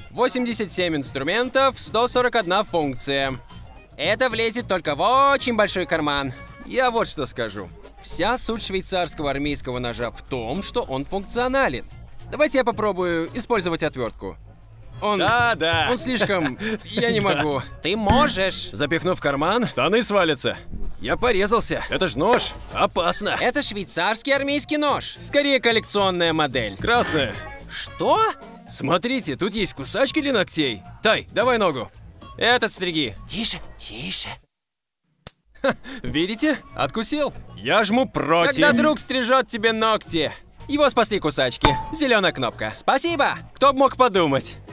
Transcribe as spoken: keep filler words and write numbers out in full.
восемьдесят семь инструментов, сто сорок одна функция. Это влезет только в очень большой карман. Я вот что скажу. Вся суть швейцарского армейского ножа в том, что он функционален. Давайте я попробую использовать отвертку. Он... Да, да. Он слишком... Я не могу. Ты можешь. Запихну в карман, штаны свалятся. Я порезался. Это ж нож. Опасно. Это швейцарский армейский нож. Скорее коллекционная модель. Красная. Что? Смотрите, тут есть кусачки для ногтей. Тай, давай ногу. Этот стриги. Тише, тише. Ха, видите? Откусил. Я жму против. Когда друг стрижет тебе ногти. Его спасли кусачки. Зеленая кнопка. Спасибо. Кто бы мог подумать?